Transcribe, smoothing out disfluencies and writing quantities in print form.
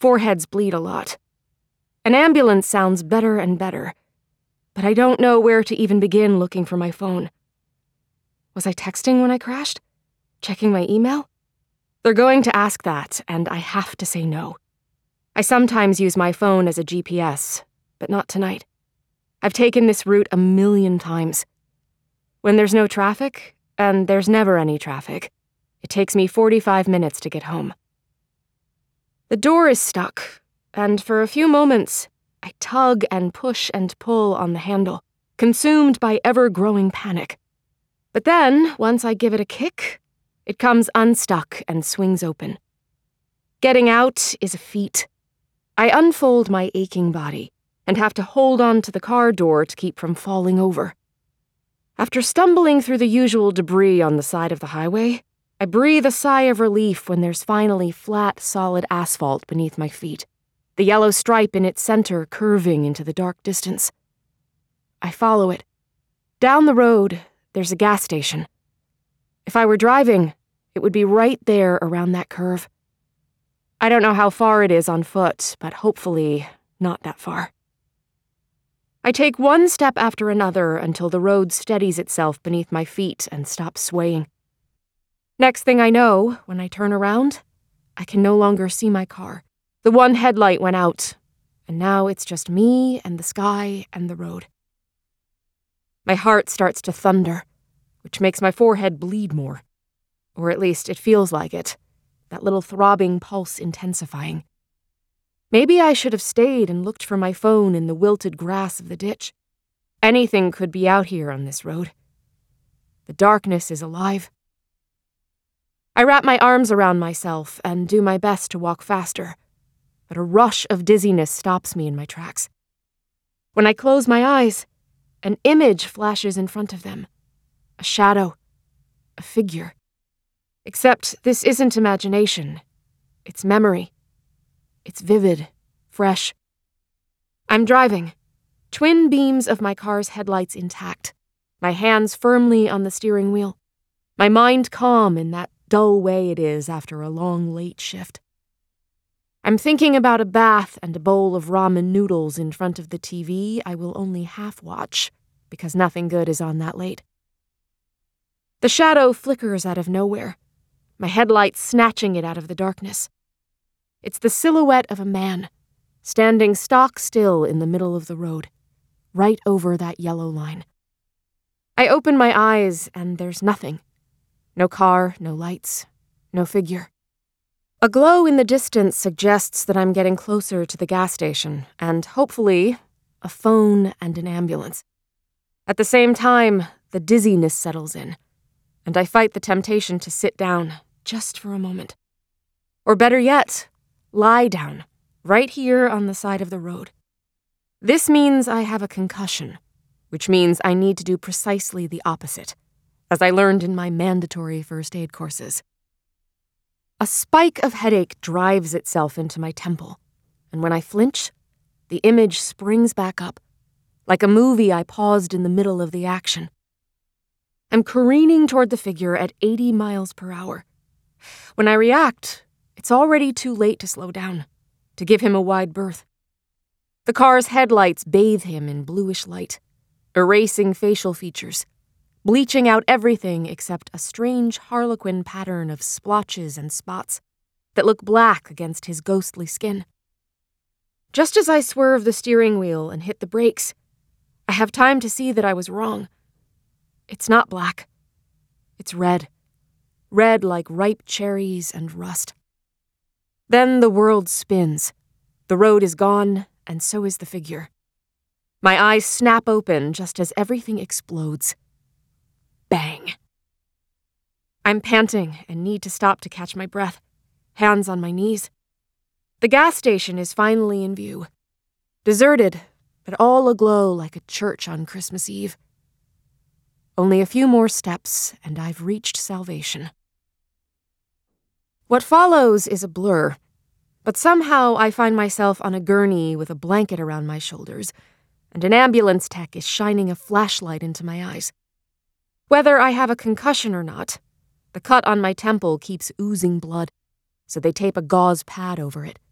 Foreheads bleed a lot. An ambulance sounds better and better, but I don't know where to even begin looking for my phone. Was I texting when I crashed? Checking my email? They're going to ask that, and I have to say no. I sometimes use my phone as a GPS, but not tonight. I've taken this route 1,000,000 times. When there's no traffic, and there's never any traffic, it takes me 45 minutes to get home. The door is stuck, and for a few moments, I tug and push and pull on the handle, consumed by ever-growing panic. But then, once I give it a kick, it comes unstuck and swings open. Getting out is a feat. I unfold my aching body and have to hold on to the car door to keep from falling over. After stumbling through the usual debris on the side of the highway, I breathe a sigh of relief when there's finally flat, solid asphalt beneath my feet, the yellow stripe in its center curving into the dark distance. I follow it. Down the road, there's a gas station. If I were driving, it would be right there around that curve. I don't know how far it is on foot, but hopefully not that far. I take one step after another until the road steadies itself beneath my feet and stops swaying. Next thing I know, when I turn around, I can no longer see my car. The one headlight went out, and now it's just me and the sky and the road. My heart starts to thunder, which makes my forehead bleed more. Or at least it feels like it, that little throbbing pulse intensifying. Maybe I should have stayed and looked for my phone in the wilted grass of the ditch. Anything could be out here on this road. The darkness is alive. I wrap my arms around myself and do my best to walk faster, but a rush of dizziness stops me in my tracks. When I close my eyes, an image flashes in front of them. A shadow. A figure. Except this isn't imagination. It's memory. It's vivid, fresh. I'm driving, twin beams of my car's headlights intact, my hands firmly on the steering wheel, my mind calm in that dull way it is after a long, late shift. I'm thinking about a bath and a bowl of ramen noodles in front of the TV I will only half watch, because nothing good is on that late. The shadow flickers out of nowhere, my headlights snatching it out of the darkness. It's the silhouette of a man, standing stock still in the middle of the road, right over that yellow line. I open my eyes, and there's nothing. No car, no lights, no figure. A glow in the distance suggests that I'm getting closer to the gas station, and hopefully, a phone and an ambulance. At the same time, the dizziness settles in, and I fight the temptation to sit down, just for a moment. Or better yet, lie down, right here on the side of the road. This means I have a concussion, which means I need to do precisely the opposite, as I learned in my mandatory first aid courses. A spike of headache drives itself into my temple, and when I flinch, the image springs back up, like a movie I paused in the middle of the action. I'm careening toward the figure at 80 miles per hour. When I react, it's already too late to slow down, to give him a wide berth. The car's headlights bathe him in bluish light, erasing facial features, bleaching out everything except a strange harlequin pattern of splotches and spots that look black against his ghostly skin. Just as I swerve the steering wheel and hit the brakes, I have time to see that I was wrong. It's not black. It's red. Red like ripe cherries and rust. Then the world spins. The road is gone, and so is the figure. My eyes snap open just as everything explodes. Bang. I'm panting and need to stop to catch my breath, hands on my knees. The gas station is finally in view. Deserted, but all aglow like a church on Christmas Eve. Only a few more steps, and I've reached salvation. What follows is a blur, but somehow I find myself on a gurney with a blanket around my shoulders, and an ambulance tech is shining a flashlight into my eyes. Whether I have a concussion or not, the cut on my temple keeps oozing blood, so they tape a gauze pad over it.